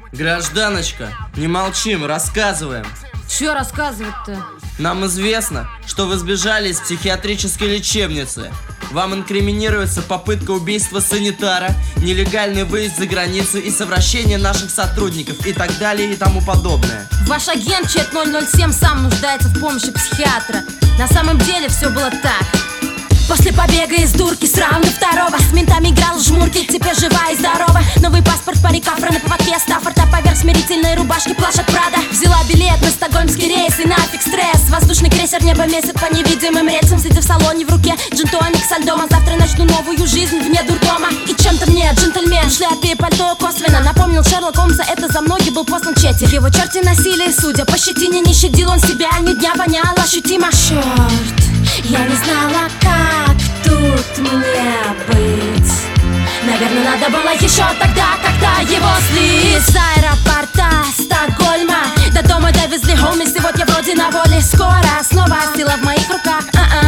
Гражданочка, не молчим, рассказываем. Чё рассказывать-то? Нам известно, что вы сбежали из психиатрической лечебницы. Вам инкриминируется попытка убийства санитара, нелегальный выезд за границу и совращение наших сотрудников и так далее и тому подобное. Ваш агент Чет 007 сам нуждается в помощи психиатра. На самом деле все было так. После побега из дурки с раунда второго с ментами играл в жмурки, теперь жива и здорова. Новый паспорт, парик, афро на поводке Стаффорда поверх смирительной рубашки, плащ от Прада. Взяла билет на стокгольмский рейс и нафиг стресс. Воздушный крейсер небо месяц по невидимым рельсам. Сидя в салоне в руке джин-тоник со льдом. А завтра начну новую жизнь вне дурдома. И чем-то мне джентльмен в шляпе и пальто косвенно напомнил Шерлок Холмса, это за многие был послан Четти. Его черти носили, судя по щетине, не щадил он себя, ни дня вонял ощутимо. Черт, я не знала, как тут мне быть. Наверное, надо было еще тогда, когда его слили с аэропорта Стокгольма. До дома довезли homies, и вот я вроде на воле. Скоро снова сила в моих руках.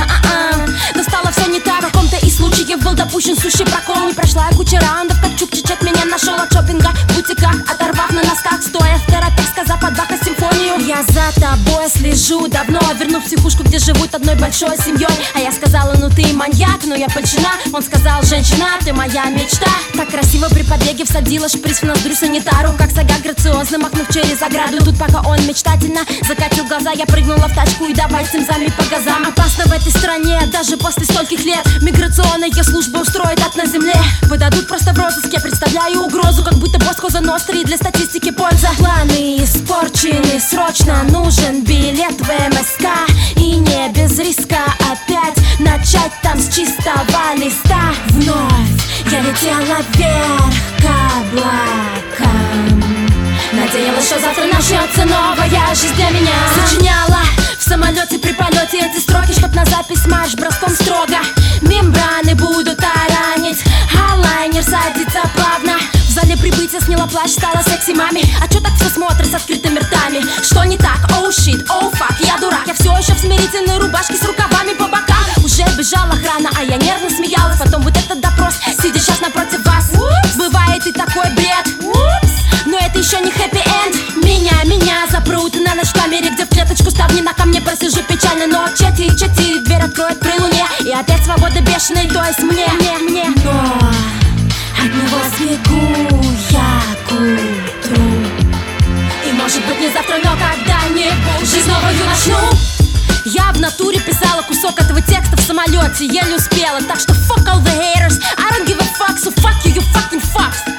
Но стало все не так. В каком-то из случаев был допущен сущий прокол. Не прошла я куча раундов, как Чук-Чичет меня нашел от шопинга в бутиках, оторвав на носках, стоя в терапии, сказав под Баха симфонию. Я за тобой слежу давно, верну в психушку, где живут одной большой семьей. А я сказала, ну ты маньяк, но я польщена. Он сказал, женщина, ты моя мечта. Так красиво при побеге всадила шприц в ноздрю санитару, как сага грациозно махнув через ограду. Тут пока он мечтательно закатил глаза, я прыгнула в тачку и давай с цимзами по газам. Опасно в этой стране, даже после стольких лет. Миграционная служба устроит ад на земле. Выдадут просто в розыске, представляю угрозу, как будто босс Коза Ностры, для статистики польза. Планы испорчены, срочно нужен билет в МСК. И не без риска опять начать там с чистого листа. Вновь я летела вверх к облакам, надеялась, что завтра начнется новая жизнь для меня. Сочиняла в самолете при полете эти строки, чтоб на запись марш броском строго. Мембраны будут таранить, а лайнер садится плавно. В зале прибытия сняла плащ, стала секси маме. А чё так все смотрят с открытыми ртами? Что не так? Оу щит, оу фак, я дурак. Я все еще в смирительной рубашке с рукавами по бокам. Уже бежала охрана, а я нервно смеялась. Потом вот этот допрос, сидя сейчас напротив вас. Бывает и такой бред, но это еще не хэппи-энд. Меня запрут на ночь в камере, где в клеточку ставни на камне просижу печально. Но Четти, дверь откроет при луне. И опять свобода бешеной, то есть мне. Но от него сбегу я к утру. И может быть не завтра, но когда-нибудь жизнь новую начну. Я в натуре писала кусок этого текста в самолете, еле успела. Так что fuck all the haters, I don't give a fuck, so fuck you, you fucking fucks.